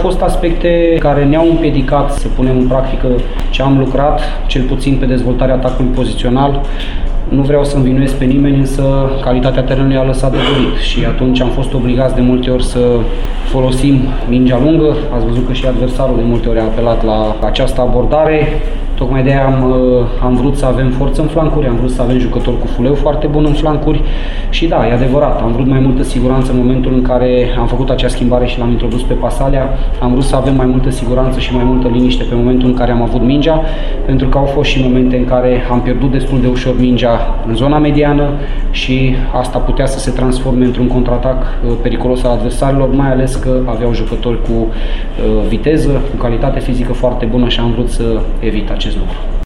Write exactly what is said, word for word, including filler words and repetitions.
fost aspecte care ne-au împiedicat să punem în practică ce am lucrat, cel puțin pe dezvoltarea atacului pozițional. Nu vreau să învinuiesc pe nimeni, însă calitatea terenului a lăsat de dorit și atunci am fost obligați de multe ori să folosim mingea lungă. Ați văzut că și adversarul de multe ori a apelat la această abordare. Tocmai de aia am, am vrut să avem forță în flancuri, am vrut să avem jucători cu fuleu foarte bun în flancuri și da, e adevărat, am vrut mai multă siguranță în momentul în care am făcut acea schimbare și l-am introdus pe Pasalea. Am vrut să avem mai multă siguranță și mai multă liniște pe momentul în care am avut mingea, pentru că au fost și momente în care am pierdut destul de ușor mingea în zona mediană și asta putea să se transforme într-un contraatac periculos al adversarilor, mai ales că aveau jucători cu viteză, cu calitate fizică foarte bună și am vrut să evit acest lucru.